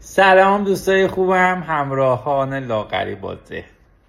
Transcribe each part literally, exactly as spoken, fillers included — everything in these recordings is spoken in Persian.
سلام دوستای خوبم، همراهان لاغری بازه.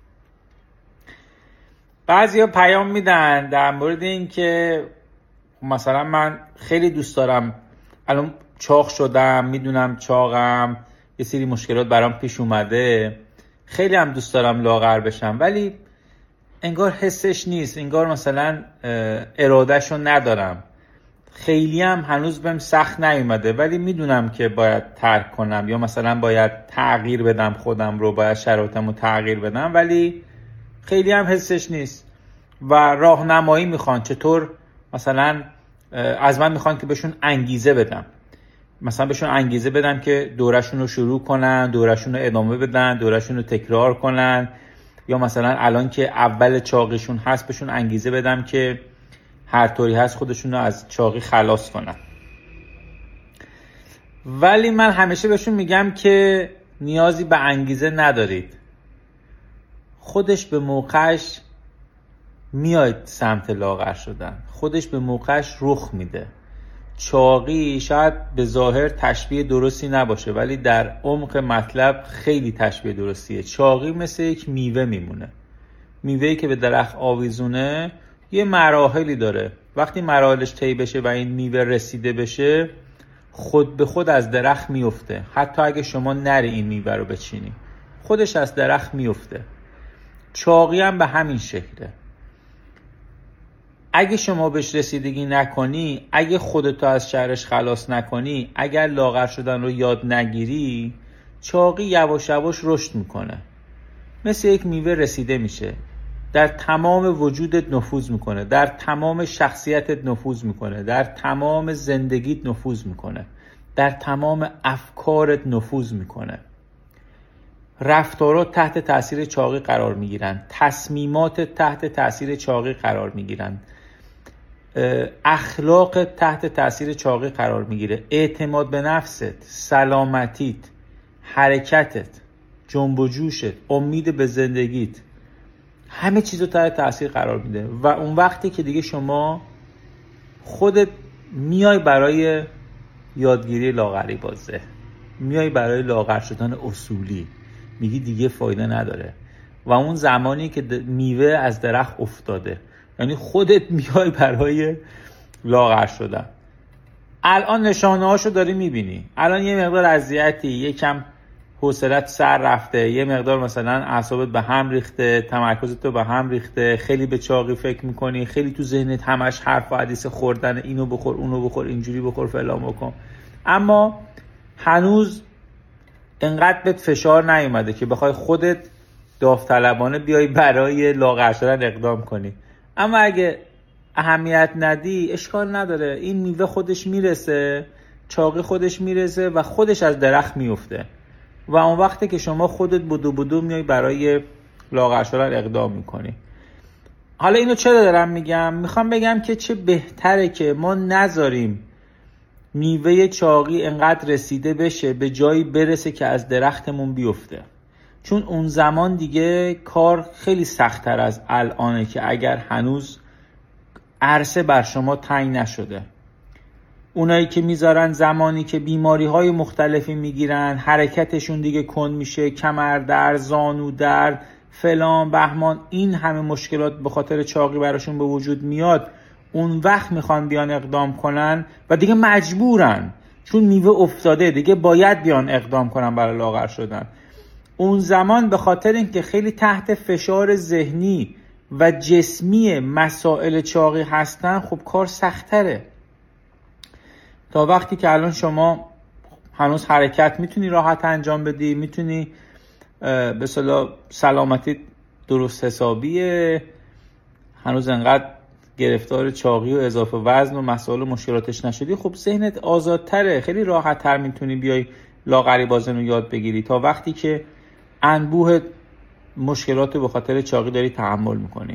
بعضیا پیام میدن در مورد این که مثلا من خیلی دوست دارم، الان چاق شدم، میدونم چاقم، یه سری مشکلات برام پیش اومده، خیلی هم دوست دارم لاغر بشم، ولی انگار حسش نیست، انگار مثلا ارادهشو ندارم، خیلی هم هنوز بهم سخت نیومده، ولی میدونم که باید ترک کنم یا مثلا باید تغییر بدم خودم رو، باید شرایطم رو تغییر بدم، ولی خیلی هم حسش نیست و راهنمایی میخوان چطور مثلا از من میخوان که بهشون انگیزه بدم، مثلا بهشون انگیزه بدم که دورشون رو شروع کنن، دورشون رو ادامه بدن، دورشون رو تکرار کنن، یا مثلا الان که اول چاقیشون هست بهشون انگیزه بدم که هر طوری هست خودشون رو از چاقی خلاص کنن. ولی من همیشه بهشون میگم که نیازی به انگیزه ندارید، خودش به موقعش میاد سمت لاغر شدن، خودش به موقعش رخ میده. چاقی شاید به ظاهر تشبیه درستی نباشه، ولی در عمق مطلب خیلی تشبیه درستیه. چاقی مثل یک میوه میمونه، میوهی که به درخت آویزونه یه مراحلی داره، وقتی مراحلش طی بشه و این میوه رسیده بشه خود به خود از درخت میفته، حتی اگه شما نری این میوه رو بچینی خودش از درخت میفته. چاقی هم به همین شکله، اگه شما بهش رسیدگی نکنی، اگه خودتو از شرش خلاص نکنی، اگر لاغر شدن رو یاد نگیری، چاقی یواش یواش رشد میکنه، مثل یک میوه رسیده میشه، در تمام وجودت نفوذ میکنه، در تمام شخصیتت نفوذ میکنه، در تمام زندگیت نفوذ میکنه، در تمام افکارت نفوذ میکنه. رفتارات تحت تاثیر چاقی قرار میگیرن، تصمیمات تحت تاثیر چاقی قرار میگیرن، اخلاق تحت تاثیر چاقی قرار میگیره، اعتماد به نفست، سلامتیت، حرکتت، جنب و جوشت، امید به زندگیت، همه چیزو تحت تاثیر قرار میده. و اون وقتی که دیگه شما خودت میای برای یادگیری لاغری بازه، میای برای لاغر شدن اصولی، میگی دیگه فایده نداره، و اون زمانی که میوه از درخت افتاده، یعنی خودت میای برای لاغر شدن. الان نشانه هاشو داری میبینی، الان یه مقدار اذیتی، یکم حوصلت سر رفته، یه مقدار مثلا اعصابت به هم ریخته، تمرکزت به هم ریخته، خیلی به چاقی فکر میکنی، خیلی تو ذهنت همش حرف و حدیث خوردن، اینو بخور اونو بخور اینجوری بخور فلان بکن، اما هنوز انقدر بهت فشار نیومده که بخوای خودت داوطلبانه بیای برای لاغر شدن اقدام کنی. اما اگه اهمیت ندی اشکال نداره، این میوه خودش میرسه، چاقی خودش میرسه و خودش از درخت میفته، و اون وقتی که شما خودت بدو بدو میای برای لاغر شدن اقدام میکنی. حالا اینو چرا دارم میگم؟ میخوام بگم که چه بهتره که ما نذاریم میوه چاقی انقدر رسیده بشه به جایی برسه که از درختمون بیفته، چون اون زمان دیگه کار خیلی سخت‌تر از الانه که اگر هنوز عرصه بر شما تنگ نشده. اونایی که میذارن زمانی که بیماری‌های مختلفی میگیرن، حرکتشون دیگه کند میشه، کمر درد، زانو درد، فلان بهمان، این همه مشکلات به خاطر چاقی براشون به وجود میاد، اون وقت میخوان بیان اقدام کنن و دیگه مجبورن، چون میوه افتاده دیگه باید بیان اقدام کنن برای لاغر شدن. اون زمان به خاطر اینکه خیلی تحت فشار ذهنی و جسمی مسائل چاقی هستن، خب کار سخت‌تره. تا وقتی که الان شما هنوز حرکت میتونی راحت انجام بدی، میتونی به اصطلاح سلامتی درست حسابیه، هنوز انقدر گرفتار چاقی و اضافه وزن و مسائل و مشکلاتش نشدی، خب ذهنت آزادتره، خیلی راحت تر میتونی بیای لاغری بازن رو یاد بگیری. تا وقتی که انبوه مشکلات به خاطر چاقی داری تحمل میکنی،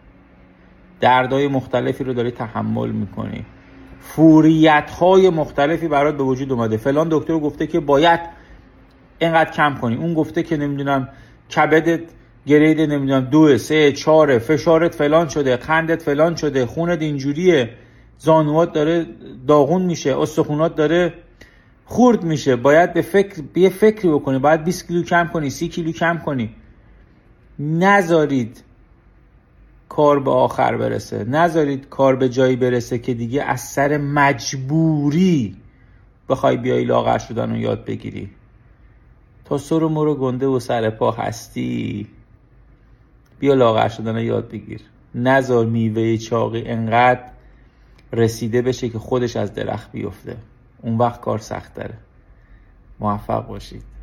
دردهای مختلفی رو داری تحمل میکنی، فوریت‌های مختلفی برات به وجود اومده، فلان دکتر گفته که باید اینقدر کم کنی، اون گفته که نمیدونم کبدت گرید نمیدونم دو سه چهار، فشارت فلان شده، قندت فلان شده، خونت اینجوریه، زانوات داره داغون میشه، استخونات داره خورد میشه، باید به فکر یه فکری بکنی، باید بیست کیلو کم کنی، سی کیلو کم کنی. نذارید کار به آخر برسه، نذارید کار به جایی برسه که دیگه از سر مجبوری بخوای بیای لاغر شدن رو یاد بگیری. تا سر و مرو گنده و سر پا هستی، بیا لاغر شدن رو یاد بگیر. نذار میوه چاقی انقدر رسیده بشه که خودش از درخت بیفته، اون وقت کار سخت داره. موفق باشید.